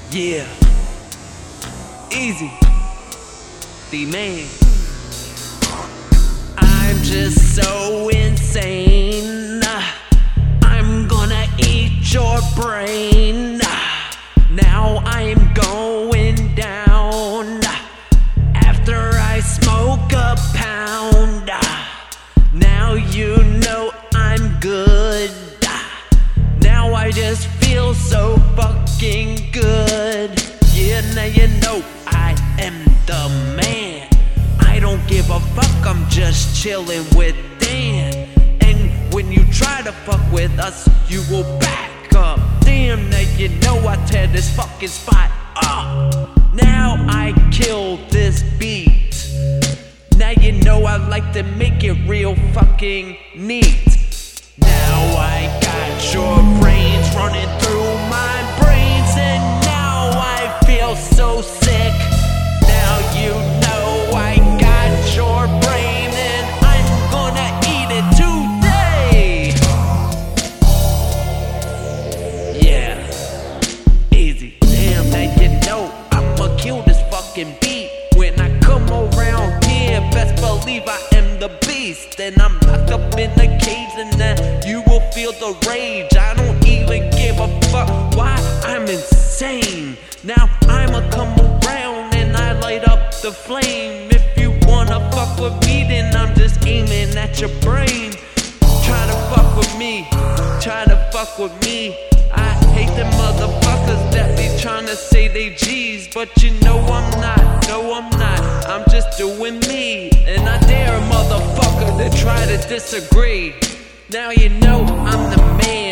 Yeah, easy, the man. I'm just so insane. I'm gonna eat your brain. Now I'm going down after I smoke a pound. Now you know I'm good. Now I just feel so fucking good. Yeah, now you know I am the man. I don't give a fuck, I'm just chillin' with Dan. And when you try to fuck with us, you will back up. Damn, now you know I tear this fucking spot up. Now I kill this beat. Now you know I like to make it real fucking neat. Now I got your brains running through my brains, and now I feel so sick. Now you know I got your brain, and I'm gonna eat it today. Yeah, easy. Damn, now you know I'ma kill this fucking beat. When I come around here, best believe I am the beast. And I'm locked up in a cage, and then you will feel the rage. I don't even give a fuck why I'm insane. Now I'ma come around and I light up the flame. If you wanna fuck with me, then I'm just aiming at your brain. Try to fuck with me, try to fuck with me. I hate them motherfuckers that be tryna say they G's, but you know I'm not, no I'm not. I'm just doing me, and I dare a motherfucker to try to disagree. Now you know I'm the man.